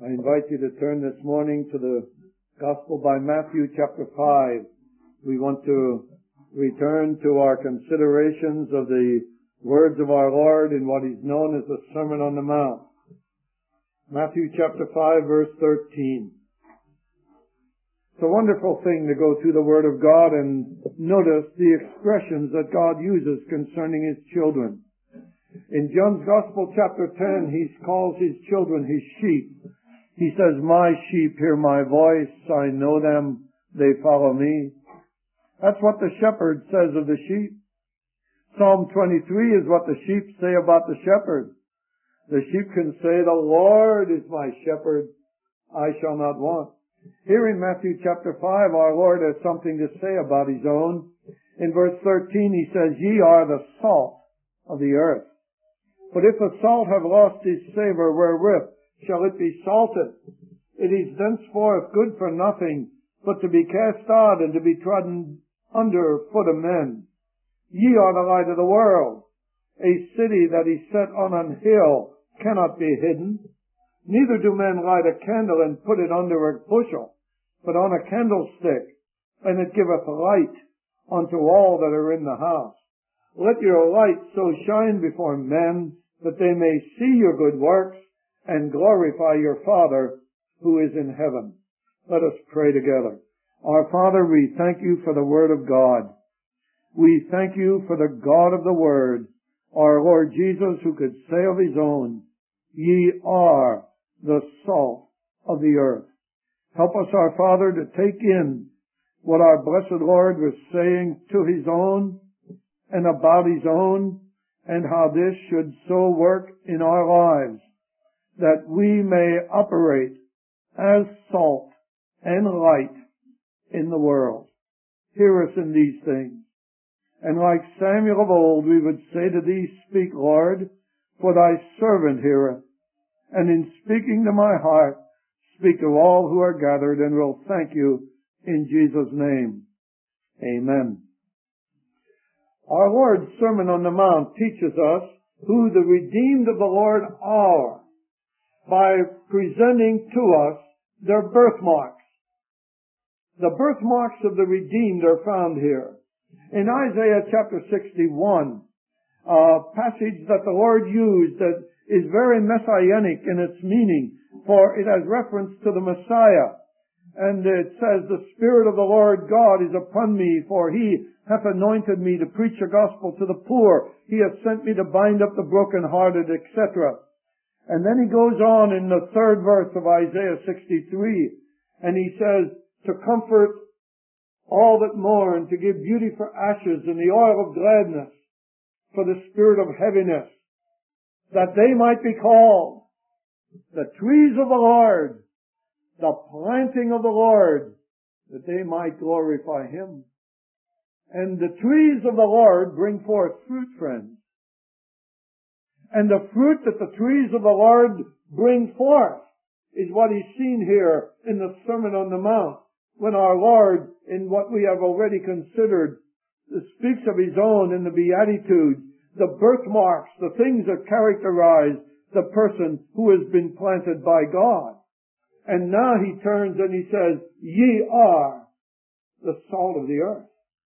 I invite you to turn this morning to the Gospel by Matthew chapter 5. We want to return to our considerations of the words of our Lord in what is known as the Sermon on the Mount. Matthew chapter 5 verse 13. It's a wonderful thing to go through the Word of God and notice the expressions that God uses concerning His children. In John's Gospel chapter 10, He calls His children His sheep. He says, "My sheep hear my voice, I know them, they follow me." That's what the shepherd says of the sheep. Psalm 23 is what the sheep say about the shepherd. The sheep can say, "The Lord is my shepherd, I shall not want." Here in Matthew chapter 5, our Lord has something to say about His own. In verse 13 He says, "Ye are the salt of the earth. But if the salt have lost his savour, wherewith shall it be salted? It is thenceforth good for nothing, but to be cast out and to be trodden under foot of men. Ye are the light of the world. A city that is set on an hill cannot be hidden. Neither do men light a candle and put it under a bushel, but on a candlestick, and it giveth light unto all that are in the house. Let your light so shine before men, that they may see your good works, and glorify your Father who is in heaven." Let us pray together. Our Father, we thank you for the Word of God. We thank you for the God of the Word, our Lord Jesus, who could say of His own, "Ye are the salt of the earth." Help us, our Father, to take in what our blessed Lord was saying to His own and about His own, and how this should so work in our lives, that we may operate as salt and light in the world. Hear us in these things. And like Samuel of old, we would say to Thee, "Speak, Lord, for Thy servant heareth." And in speaking to my heart, speak to all who are gathered, and will thank you in Jesus' name. Amen. Our Lord's Sermon on the Mount teaches us who the redeemed of the Lord are, by presenting to us their birthmarks. The birthmarks of the redeemed are found here. In Isaiah chapter 61, a passage that the Lord used that is very messianic in its meaning, for it has reference to the Messiah. And it says, "The Spirit of the Lord God is upon me, for He hath anointed me to preach the gospel to the poor. He hath sent me to bind up the brokenhearted," etc. And then he goes on in the third verse of Isaiah 63, and he says, "To comfort all that mourn, to give beauty for ashes and the oil of gladness for the spirit of heaviness, that they might be called the trees of the Lord, the planting of the Lord, that they might glorify Him." And the trees of the Lord bring forth fruit, friends. And the fruit that the trees of the Lord bring forth is what is seen here in the Sermon on the Mount, when our Lord, in what we have already considered, speaks of His own in the Beatitudes, the birthmarks, the things that characterize the person who has been planted by God. And now He turns and He says, "Ye are the salt of the earth."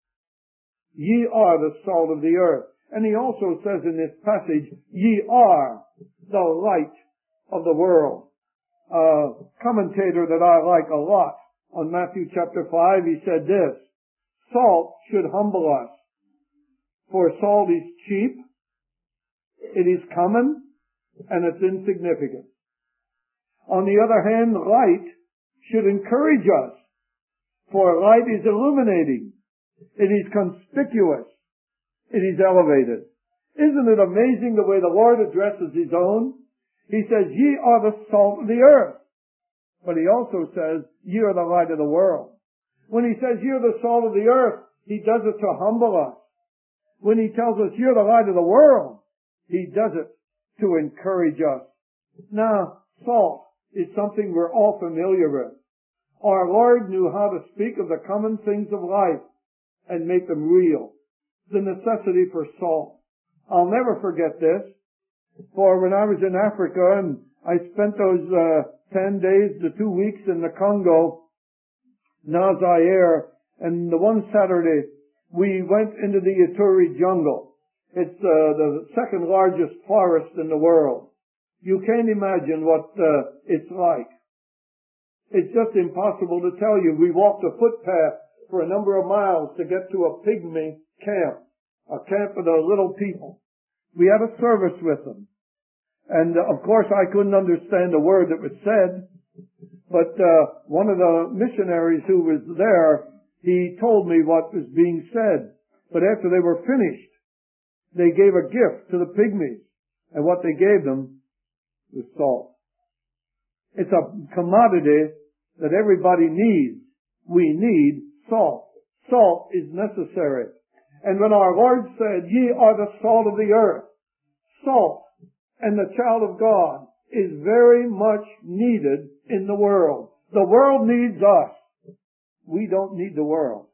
Ye are the salt of the earth. And He also says in this passage, "Ye are the light of the world." A commentator that I like a lot on Matthew chapter 5, he said this: "Salt should humble us, for salt is cheap, it is common, and it's insignificant. On the other hand, light should encourage us, for light is illuminating, it is conspicuous, it is elevated." Isn't it amazing the way the Lord addresses His own? He says, "Ye are the salt of the earth." But He also says, "Ye are the light of the world." When He says, "Ye are the salt of the earth," He does it to humble us. When He tells us, "You're the light of the world," He does it to encourage us. Now, salt is something we're all familiar with. Our Lord knew how to speak of the common things of life and make them real. The necessity for salt. I'll never forget this, for when I was in Africa and I spent those 10 days to 2 weeks in the Congo, Zaire, and the one Saturday we went into the Ituri jungle. It's the second largest forest in the world. You can't imagine what it's like. It's just impossible to tell you. We walked a footpath for a number of miles to get to a pygmy camp, a camp of the little people. We had a service with them. And of course I couldn't understand a word that was said, but one of the missionaries who was there, he told me what was being said. But after they were finished, they gave a gift to the pygmies, and what they gave them was salt. It's a commodity that everybody needs. We need salt. Salt is necessary. And when our Lord said, "Ye are the salt of the earth," salt and the child of God is very much needed in the world. The world needs us. We don't need the world.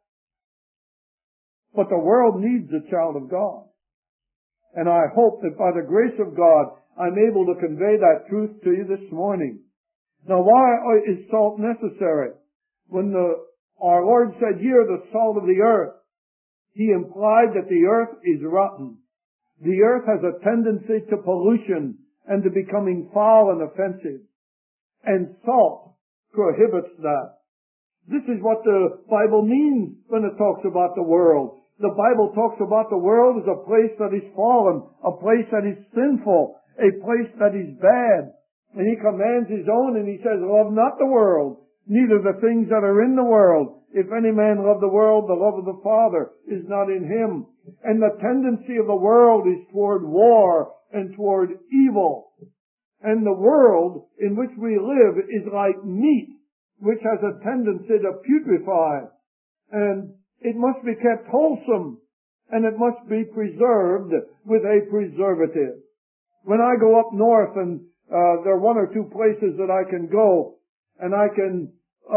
But the world needs the child of God. And I hope that by the grace of God, I'm able to convey that truth to you this morning. Now, why is salt necessary? When our Lord said, "Ye are the salt of the earth," He implied that the earth is rotten. The earth has a tendency to pollution and to becoming foul and offensive. And salt prohibits that. This is what the Bible means when it talks about the world. The Bible talks about the world as a place that is fallen, a place that is sinful, a place that is bad. And He commands His own and He says, "Love not the world, neither the things that are in the world. If any man love the world, the love of the Father is not in him." And the tendency of the world is toward war and toward evil. And the world in which we live is like meat, which has a tendency to putrefy. And it must be kept wholesome, and it must be preserved with a preservative. When I go up north, and there are one or two places that I can go, and I can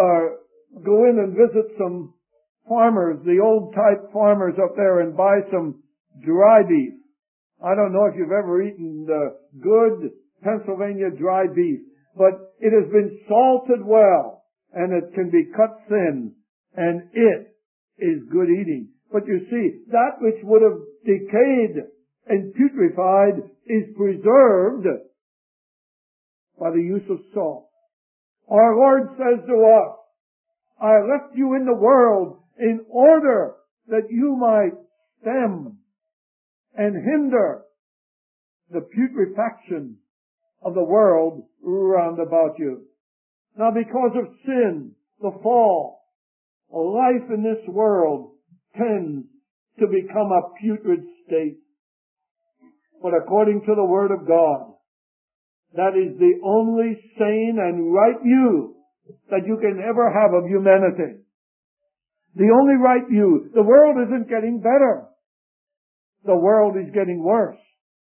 go in and visit some farmers, the old type farmers up there, and buy some dry beef. I don't know if you've ever eaten good Pennsylvania dry beef, but it has been salted well, and it can be cut thin, and it is good eating. But you see, that which would have decayed and putrefied is preserved by the use of salt. Our Lord says to us, "I left you in the world in order that you might stem and hinder the putrefaction of the world round about you." Now, because of sin, the fall, life in this world tends to become a putrid state. But according to the Word of God, that is the only sane and right view that you can ever have of humanity. The only right view. The world isn't getting better. The world is getting worse.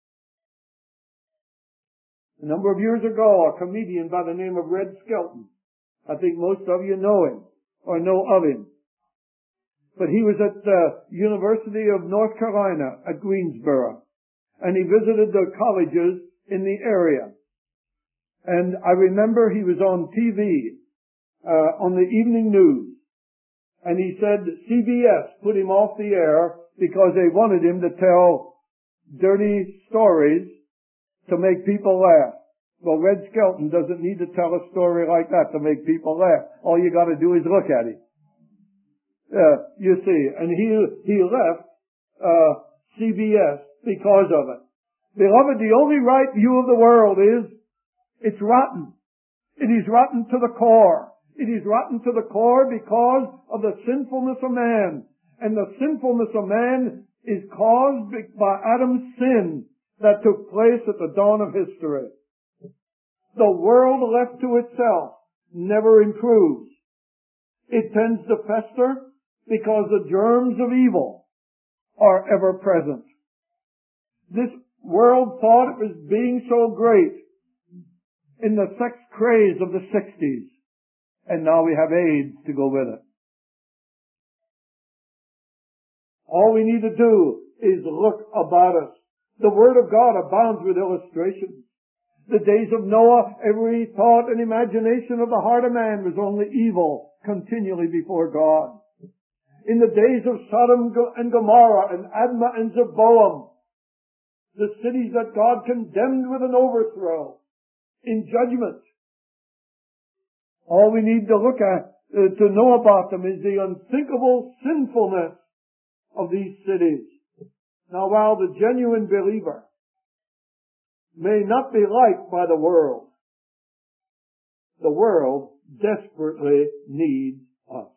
A number of years ago, a comedian by the name of Red Skelton, I think most of you know him or know of him, but he was at the University of North Carolina at Greensboro, and he visited the colleges in the area. And I remember he was on TV, on the evening news, and he said CBS put him off the air because they wanted him to tell dirty stories to make people laugh. Well, Red Skelton doesn't need to tell a story like that to make people laugh. All you got to do is look at him. You see, and he left CBS because of it. Beloved, the only right view of the world is it's rotten. It is rotten to the core. It is rotten to the core because of the sinfulness of man. And the sinfulness of man is caused by Adam's sin that took place at the dawn of history. The world left to itself never improves. It tends to fester because the germs of evil are ever present. This world thought it was being so great in the sex craze of the 60s, and now we have AIDS to go with it. All we need to do is look about us. The Word of God abounds with illustrations. The days of Noah, every thought and imagination of the heart of man was only evil continually before God. In the days of Sodom and Gomorrah and Admah and Zeboam, the cities that God condemned with an overthrow in judgment, all we need to look at, to know about them, is the unthinkable sinfulness of these cities. Now, while the genuine believer may not be liked by the world desperately needs us.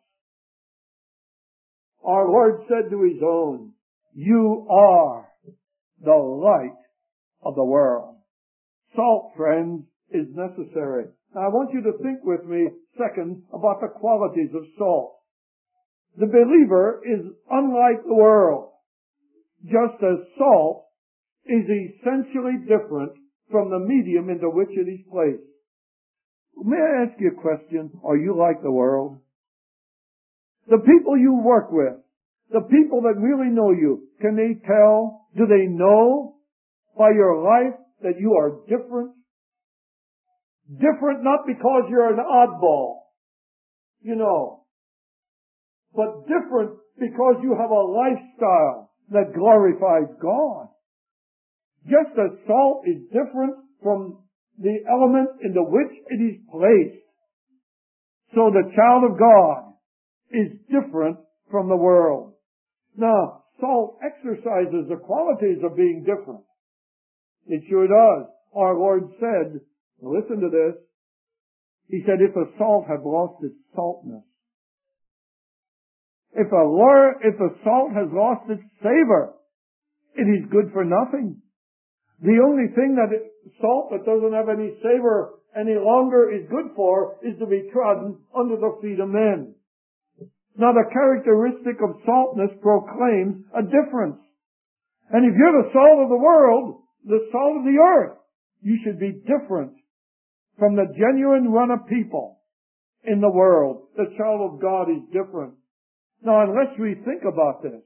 Our Lord said to His own, "You are the light of the world." Salt, friends, is necessary. Now, I want you to think with me, second, about the qualities of salt. The believer is unlike the world, just as salt is essentially different from the medium into which it is placed. May I ask you a question? Are you like the world? The people you work with, the people that really know you, can they tell, do they know by your life that you are different? Different not because you're an oddball, but different because you have a lifestyle that glorifies God. Just as salt is different from the element into which it is placed, so the child of God is different from the world. Now, salt exercises the qualities of being different. It sure does. Our Lord said, listen to this, He said, if a salt have lost its saltness, if a salt has lost its savor, it is good for nothing. The only thing salt that doesn't have any savor any longer is good for is to be trodden under the feet of men. Now, the characteristic of saltness proclaims a difference. And if you're the salt of the world, the salt of the earth, you should be different from the genuine run of people in the world. The child of God is different. Now, unless we think about this,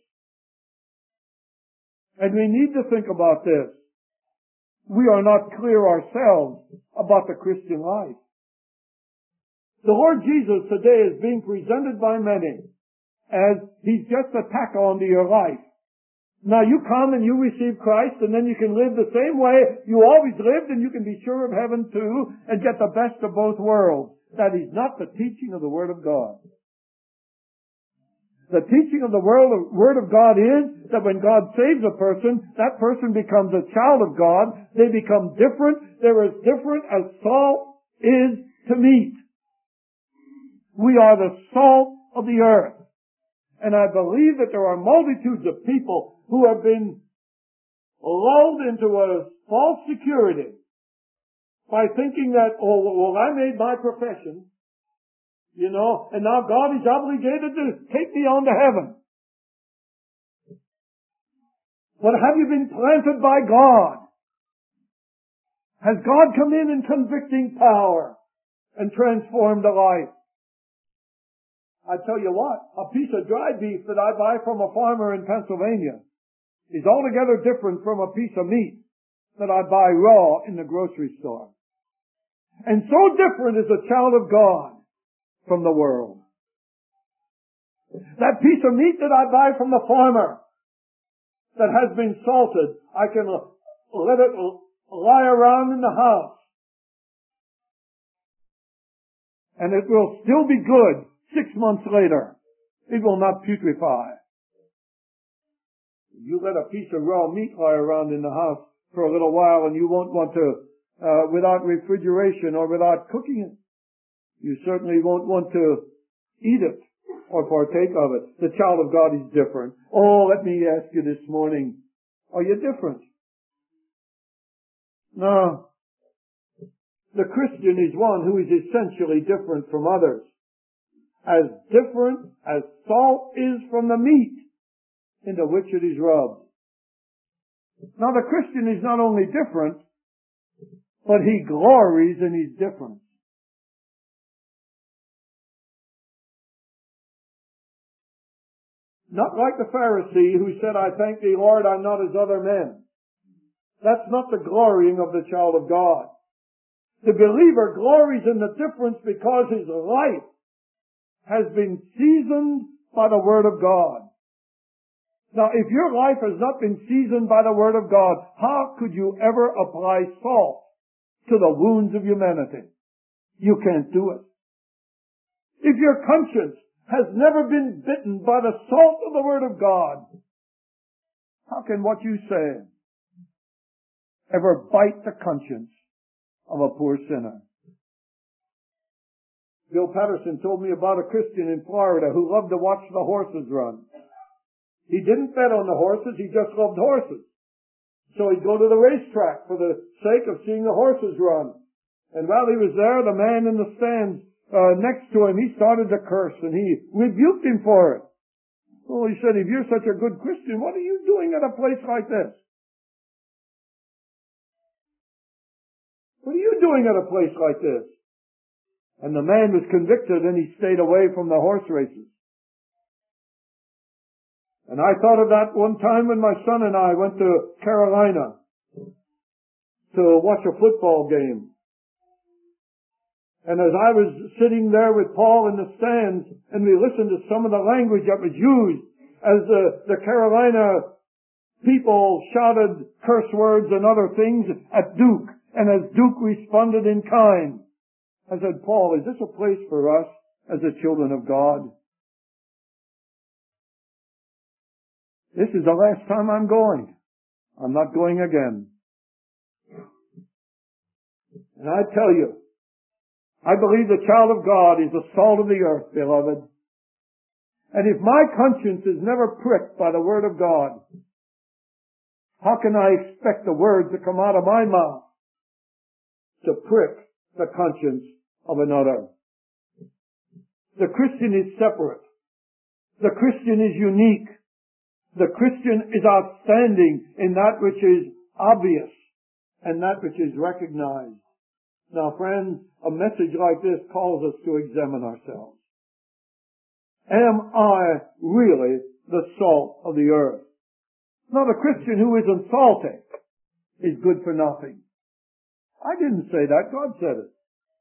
and we need to think about this, we are not clear ourselves about the Christian life. The Lord Jesus today is being presented by many as He's just a tack on to your life. Now you come and you receive Christ, and then you can live the same way you always lived, and you can be sure of heaven too, and get the best of both worlds. That is not the teaching of the Word of God. The teaching of the Word of God is that when God saves a person, that person becomes a child of God. They become different. They're as different as salt is to meat. We are the salt of the earth. And I believe that there are multitudes of people who have been lulled into a false security by thinking that, I made my profession, and now God is obligated to take me on to heaven. But have you been planted by God? Has God come in convicting power and transformed a life? I tell you what, a piece of dry beef that I buy from a farmer in Pennsylvania is altogether different from a piece of meat that I buy raw in the grocery store. And so different is the child of God from the world. That piece of meat that I buy from the farmer that has been salted, I can let it lie around in the house, and it will still be good 6 months later. It will not putrefy. You let a piece of raw meat lie around in the house for a little while, and you won't want to, without refrigeration or without cooking it. You certainly won't want to eat it or partake of it. The child of God is different. Oh, let me ask you this morning, are you different? No. The Christian is one who is essentially different from others. As different as salt is from the meat into which it is rubbed. Now, the Christian is not only different, but he glories in his difference. Not like the Pharisee who said, I thank thee, Lord, I'm not as other men. That's not the glorying of the child of God. The believer glories in the difference because his life has been seasoned by the Word of God. Now, if your life has not been seasoned by the Word of God, how could you ever apply salt to the wounds of humanity? You can't do it. If your conscience has never been bitten by the salt of the Word of God, how can what you say ever bite the conscience of a poor sinner? Bill Patterson told me about a Christian in Florida who loved to watch the horses run. He didn't bet on the horses, he just loved horses. So he'd go to the racetrack for the sake of seeing the horses run. And while he was there, the man in the stands next to him, he started to curse, and he rebuked him for it. Well, he said, if you're such a good Christian, what are you doing at a place like this? What are you doing at a place like this? And the man was convicted, and he stayed away from the horse races. And I thought of that one time when my son and I went to Carolina to watch a football game. And as I was sitting there with Paul in the stands, and we listened to some of the language that was used as the Carolina people shouted curse words and other things at Duke, and as Duke responded in kind, I said, Paul, is this a place for us as the children of God? This is the last time I'm going. I'm not going again. And I tell you, I believe the child of God is the salt of the earth, beloved. And if my conscience is never pricked by the Word of God, how can I expect the words that come out of my mouth to prick the conscience of another? The Christian is separate. The Christian is unique. The Christian is outstanding in that which is obvious and that which is recognized. Now, friends, a message like this calls us to examine ourselves. Am I really the salt of the earth? Now, the Christian who isn't salty is good for nothing. I didn't say that. God said it.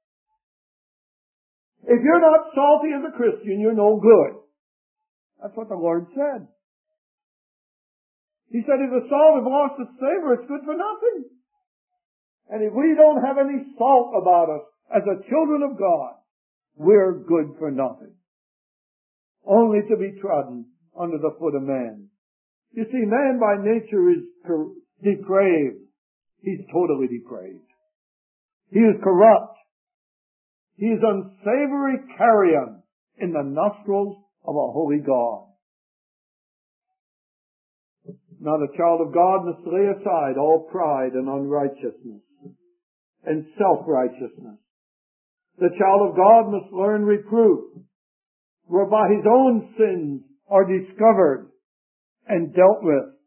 If you're not salty as a Christian, you're no good. That's what the Lord said. He said, if the salt has lost its savor, it's good for nothing. And if we don't have any salt about us as the children of God, we're good for nothing. Only to be trodden under the foot of man. You see, man by nature is depraved. He's totally depraved. He is corrupt. He is unsavory carrion in the nostrils of a holy God. Now the child of God must lay aside all pride and unrighteousness and self-righteousness. The child of God must learn reproof, whereby his own sins are discovered and dealt with.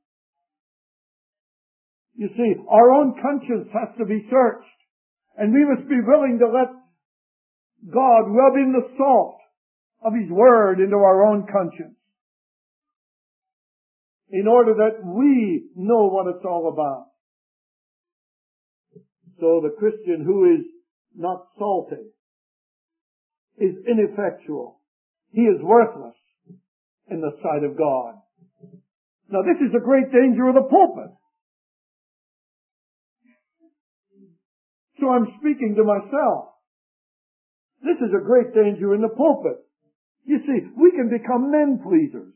You see, our own conscience has to be searched, and we must be willing to let God rub in the salt of His Word into our own conscience, in order that we know what it's all about. So the Christian who is not salty is ineffectual. He is worthless in the sight of God. Now this is the great danger of the pulpit. So I'm speaking to myself. This is a great danger in the pulpit. You see, we can become men pleasers.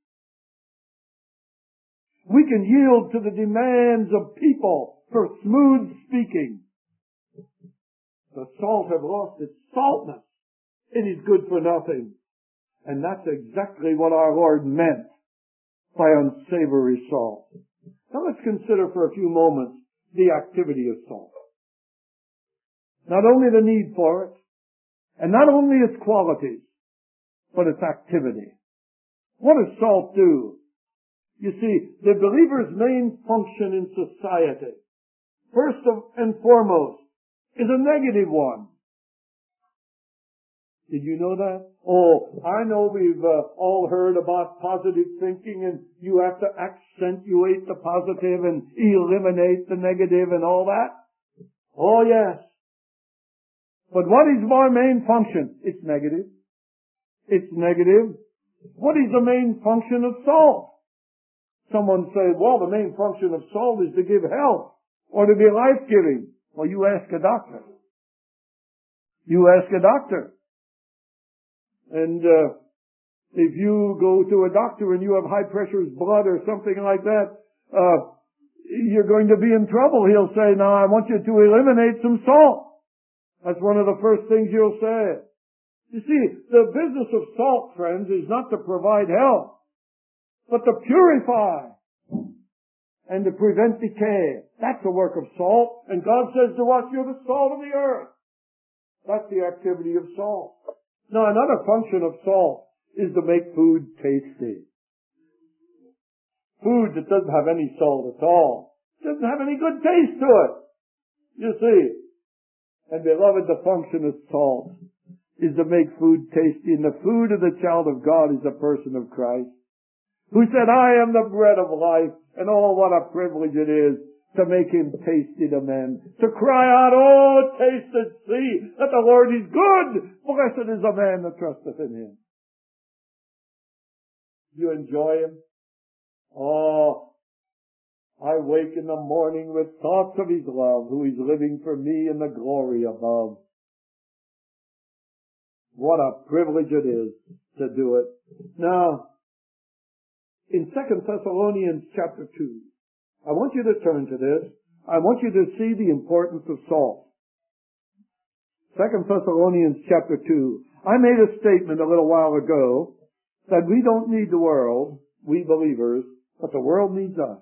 We can yield to the demands of people for smooth speaking. The salt have lost its saltness. It is good for nothing. And that's exactly what our Lord meant by unsavory salt. Now let's consider for a few moments the activity of salt. Not only the need for it, and not only its qualities, but its activity. What does salt do? You see, the believer's main function in society, first and foremost, is a negative one. Did you know that? Oh, I know we've all heard about positive thinking, and you have to accentuate the positive and eliminate the negative and all that. Oh yes. But what is our main function? It's negative. It's negative. What is the main function of salt? Someone say, well, the main function of salt is to give health or to be life-giving. Well, you ask a doctor. You ask a doctor. And if you go to a doctor and you have high pressure blood or something like that, you're going to be in trouble. He'll say, now I want you to eliminate some salt. That's one of the first things you'll say. You see, the business of salt, friends, is not to provide health, but to purify and to prevent decay. That's the work of salt. And God says to us, you're the salt of the earth. That's the activity of salt. Now, another function of salt is to make food tasty. Food that doesn't have any salt at all doesn't have any good taste to it. You see. And beloved, the function of salt is to make food tasty. And the food of the child of God is the person of Christ, who said, I am the bread of life. And oh, what a privilege it is to make him tasty to men. To cry out, oh, taste and see that the Lord is good. Blessed is the man that trusteth in him. You enjoy him? Oh, I wake in the morning with thoughts of his love, who is living for me in the glory above. What a privilege it is to do it. Now, in 2 Thessalonians chapter 2, I want you to turn to this. I want you to see the importance of salt. 2 Thessalonians chapter 2. I made a statement a little while ago that we don't need the world, we believers, but the world needs us.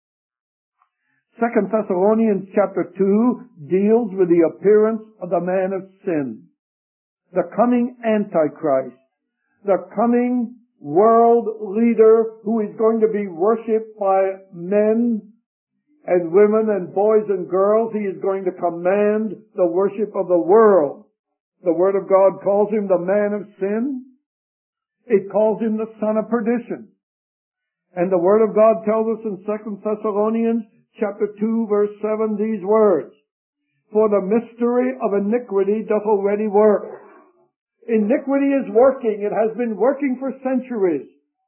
2 Thessalonians chapter 2 deals with the appearance of the man of sin, the coming Antichrist, the coming world leader who is going to be worshipped by men and women and boys and girls. He is going to command the worship of the world. The Word of God calls him the man of sin. It calls him the son of perdition. And the Word of God tells us in 2 Thessalonians chapter 2 verse 7 these words, for the mystery of iniquity doth already work. Iniquity is working. It has been working for centuries.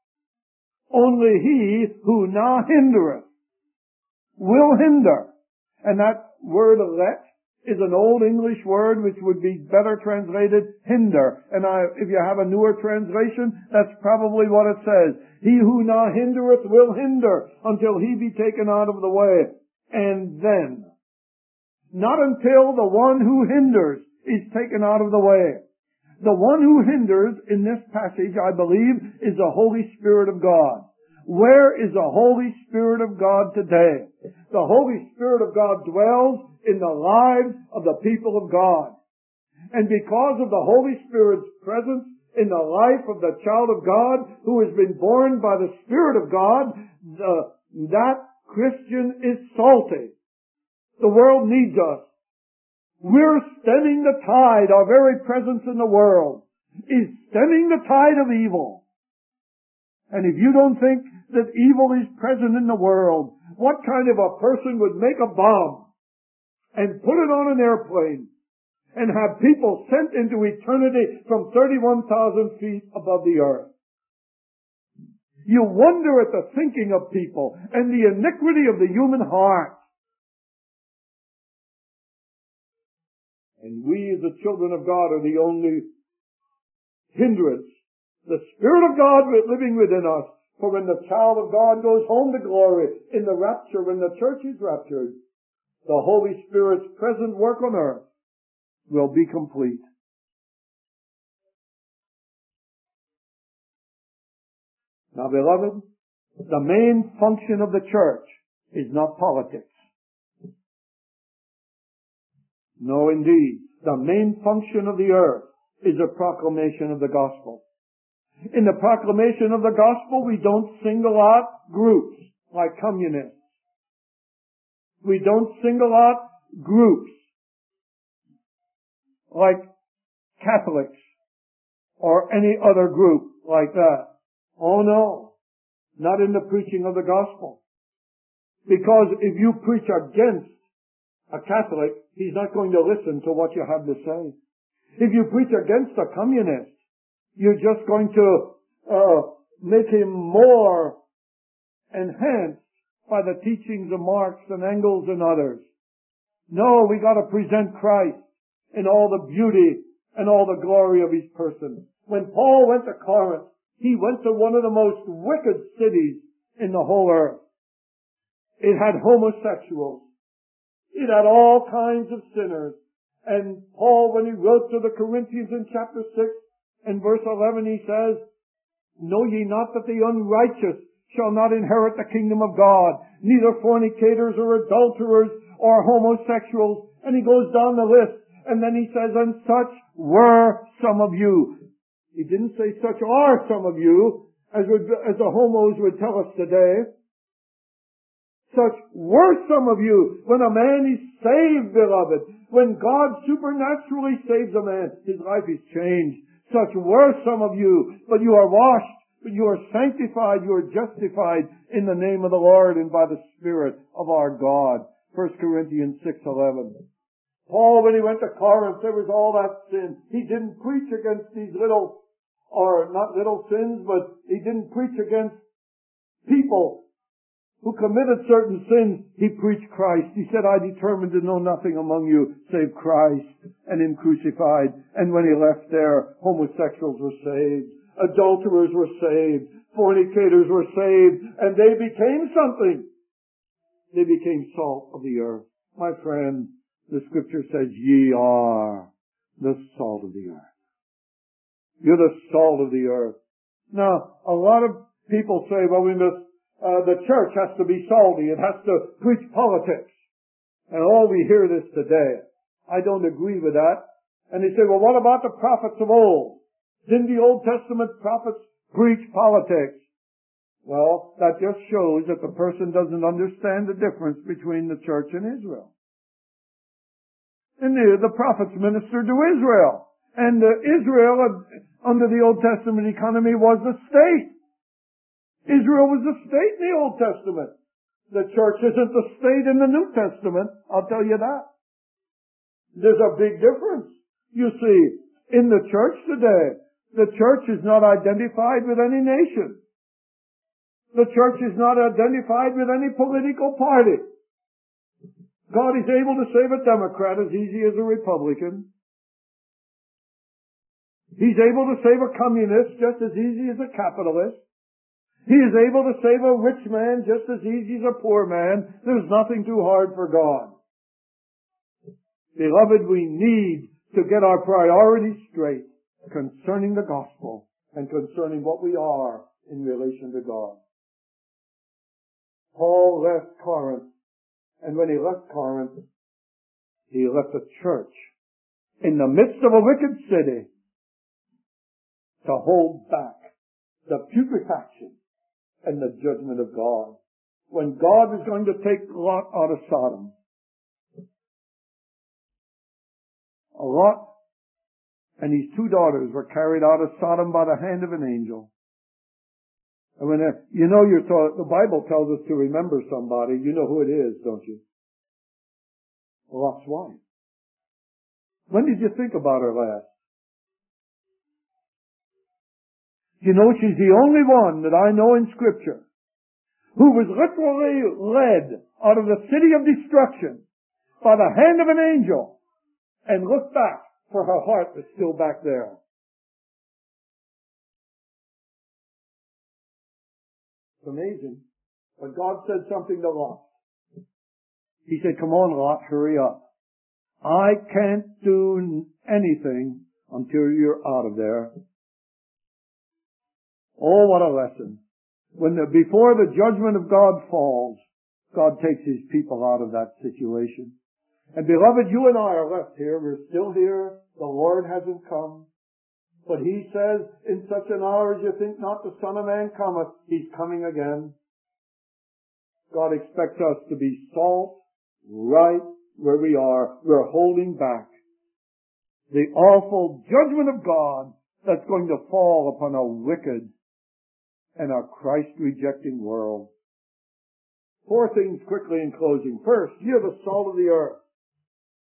Only he who now hindereth will hinder. And that word let is an old English word which would be better translated hinder. And if you have a newer translation, that's probably what it says. He who now hindereth will hinder until he be taken out of the way. And then, not until the one who hinders is taken out of the way. The one who hinders in this passage, I believe, is the Holy Spirit of God. Where is the Holy Spirit of God today? The Holy Spirit of God dwells in the lives of the people of God. And because of the Holy Spirit's presence in the life of the child of God who has been born by the Spirit of God, that Christian is salty. The world needs us. We're stemming the tide. Our very presence in the world is stemming the tide of evil. And if you don't think that evil is present in the world, what kind of a person would make a bomb and put it on an airplane and have people sent into eternity from 31,000 feet above the earth? You wonder at the thinking of people and the iniquity of the human heart. And we, as the children of God, are the only hindrance. The Spirit of God living within us. For when the child of God goes home to glory in the rapture, when the church is raptured, the Holy Spirit's present work on earth will be complete. Now, beloved, the main function of the church is not politics. No, indeed. The main function of the earth is a proclamation of the gospel. In the proclamation of the gospel, we don't single out groups like communists. We don't single out groups like Catholics or any other group like that. Oh no, not in the preaching of the gospel. Because if you preach against a Catholic, he's not going to listen to what you have to say. If you preach against a communist, you're just going to make him more enhanced by the teachings of Marx and Engels and others. No, we got to present Christ in all the beauty and all the glory of his person. When Paul went to Corinth, he went to one of the most wicked cities in the whole earth. It had homosexuals. It had all kinds of sinners. And Paul, when he wrote to the Corinthians in chapter 6 and verse 11, he says, "Know ye not that the unrighteous shall not inherit the kingdom of God, neither fornicators or adulterers or homosexuals." And he goes down the list, and then he says, "And such were some of you." He didn't say such are some of you, as the homos would tell us today. Such were some of you. When a man is saved, beloved, when God supernaturally saves a man, his life is changed. Such were some of you, but you are washed, but you are sanctified, you are justified in the name of the Lord and by the Spirit of our God. 1 Corinthians 6:11. Paul, when he went to Corinth, there was all that sin. He didn't preach against these little, or not little sins, but he didn't preach against people who committed certain sins. He preached Christ. He said, "I determined to know nothing among you save Christ and Him crucified." And when he left there, homosexuals were saved, adulterers were saved, fornicators were saved, and they became something. They became salt of the earth. My friend, the Scripture says, "Ye are the salt of the earth." You're the salt of the earth. Now, a lot of people say, "Well, the church has to be salty. It has to preach politics." And all we hear this today. I don't agree with that. And they say, "Well, what about the prophets of old? Didn't the Old Testament prophets preach politics?" Well, that just shows that the person doesn't understand the difference between the church and Israel. And the prophets ministered to Israel. And Israel, under the Old Testament economy, was the state. Israel was the state in the Old Testament. The church isn't the state in the New Testament, I'll tell you that. There's a big difference. You see, in the church today, the church is not identified with any nation. The church is not identified with any political party. God is able to save a Democrat as easy as a Republican. He's able to save a communist just as easy as a capitalist. He is able to save a rich man just as easy as a poor man. There's nothing too hard for God. Beloved, we need to get our priorities straight concerning the gospel and concerning what we are in relation to God. Paul left Corinth, and when he left Corinth, he left a church in the midst of a wicked city to hold back the putrefaction and the judgment of God. When God was going to take Lot out of Sodom, Lot and his two daughters were carried out of Sodom by the hand of an angel. And when the Bible tells us to remember somebody, you know who it is, don't you? Lot's wife. When did you think about her last? You know, she's the only one that I know in Scripture who was literally led out of the city of destruction by the hand of an angel and looked back, for her heart was still back there. It's amazing. But God said something to Lot. He said, "Come on, Lot, hurry up. I can't do anything until you're out of there." Oh, what a lesson. Before the judgment of God falls, God takes His people out of that situation. And beloved, you and I are left here. We're still here. The Lord hasn't come. But He says, "In such an hour as you think not, the Son of Man cometh." He's coming again. God expects us to be salt right where we are. We're holding back the awful judgment of God that's going to fall upon a wicked and a Christ-rejecting world. 4 things quickly in closing. First, you're the salt of the earth.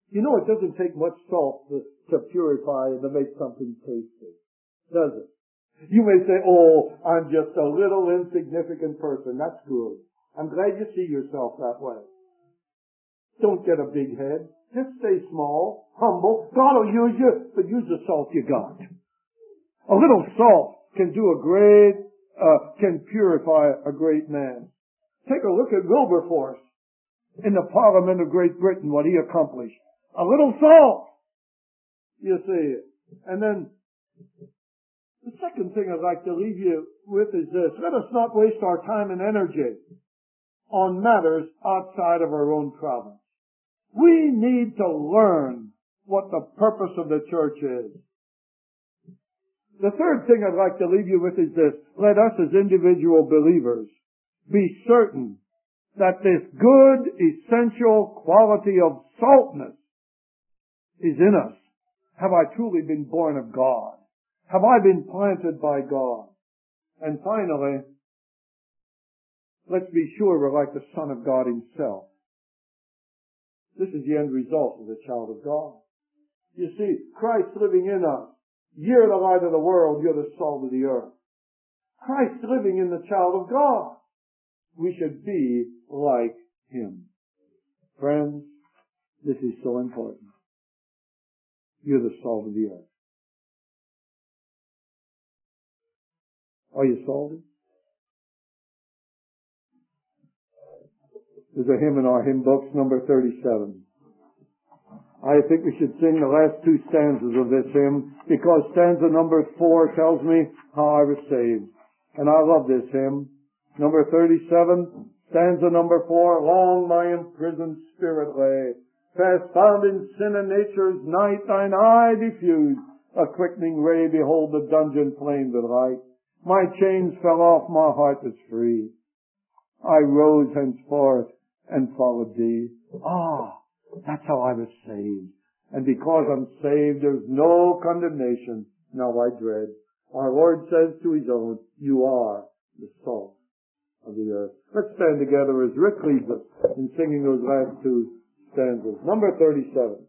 You know, it doesn't take much salt to purify and to make something tasty, does it? You may say, oh, I'm just a little insignificant person. That's good. I'm glad you see yourself that way. Don't get a big head. Just stay small, humble. God will use you, but use the salt you got. A little salt can can purify a great man. Take a look at Wilberforce in the Parliament of Great Britain, what he accomplished. A little salt, you see. And then the second thing I'd like to leave you with is this. Let us not waste our time and energy on matters outside of our own province. We need to learn what the purpose of the church is. The third thing I'd like to leave you with is this. Let us as individual believers be certain that this good, essential quality of saltness is in us. Have I truly been born of God? Have I been planted by God? And finally, let's be sure we're like the Son of God Himself. This is the end result of the child of God. You see, Christ living in us. You're the light of the world. You're the salt of the earth. Christ living in the child of God. We should be like Him. Friends, this is so important. You're the salt of the earth. Are you salty? There's a hymn in our hymn books, number 37. I think we should sing the last two stanzas of this hymn, because stanza number 4 tells me how I was saved. And I love this hymn. Number 37, stanza number 4, long my imprisoned spirit lay, fast bound in sin and nature's night, thine eye diffused a quickening ray, behold the dungeon flamed with light. My chains fell off, my heart was free. I rose henceforth and followed thee. That's how I was saved. And because I'm saved, there's no condemnation. Now I dread. Our Lord says to His own, you are the salt of the earth. Let's stand together as Rick leads us in singing those last two stanzas. Number 37.